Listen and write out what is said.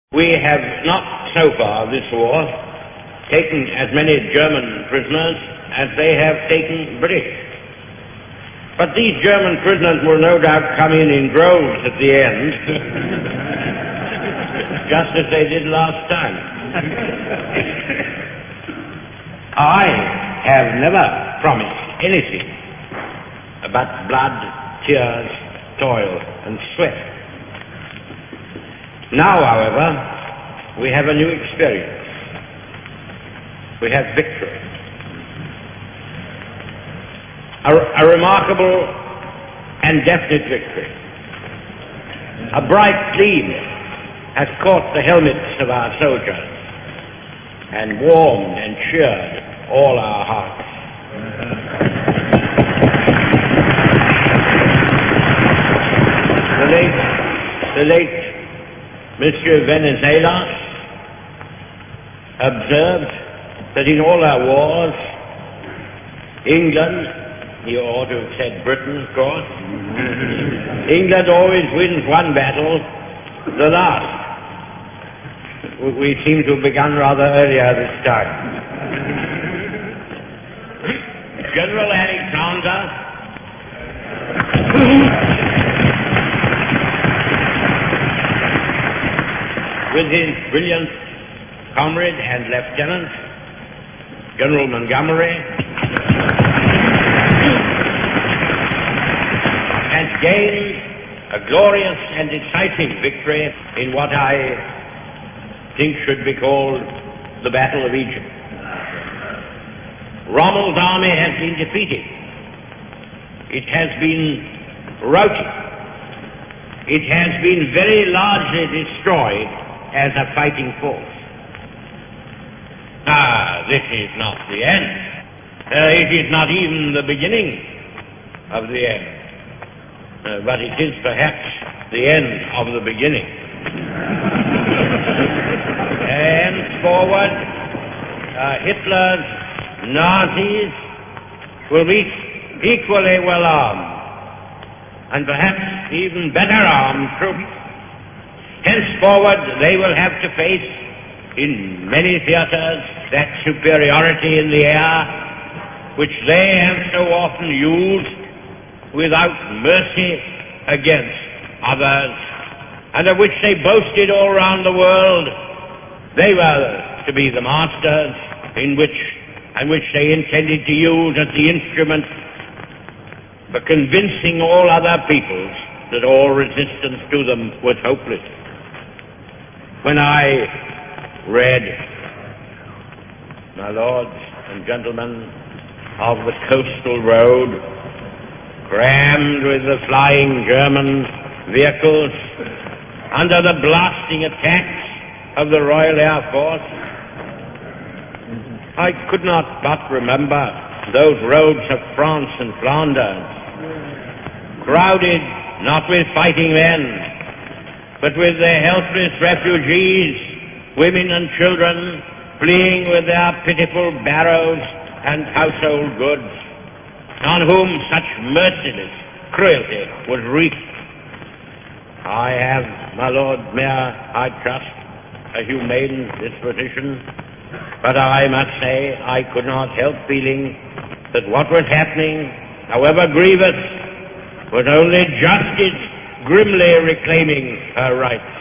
We have not so far this war taken as many German prisoners as they have taken British. But these German prisoners will no doubt come in droves at the end, just as they did last time. I have never promised anything but blood, tears, toil, and sweat. Now, however, we have a new experience. We have victory. A remarkable and definite victory. A bright gleam has caught the helmets of our soldiers and warmed and cheered all our hearts. The late Monsieur Venizelos observed that in all our wars, England, he ought to have said Britain, of course, England always wins one battle, the last. We seem to have begun rather earlier this time. General Alexander with his brilliant comrade and lieutenant, General Montgomery, has gained a glorious and decisive victory in what I think should be called the Battle of Egypt. Rommel's army has been defeated. It has been routed. It has been very largely destroyed as a fighting force. This is not the end. It is not even the beginning of the end. But it is perhaps the end of the beginning. Henceforward, Hitler's Nazis will be equally well armed, and perhaps even better armed troops. Henceforward, they will have to face in many theaters that superiority in the air which they have so often used without mercy against others, and of which they boasted all around the world. They were to be the masters and which they intended to use as the instrument for convincing all other peoples that all resistance to them was hopeless. When I read, my lords and gentlemen, of the coastal road crammed with the flying German vehicles under the blasting attacks of the Royal Air Force, I could not but remember those roads of France and Flanders, crowded not with fighting men, but with their helpless refugees, women and children, fleeing with their pitiful barrows and household goods, on whom such merciless cruelty was wreaked. I have, my Lord Mayor, I trust, a humane disposition, but I must say I could not help feeling that what was happening, however grievous, was only justice grimly reclaiming her rights.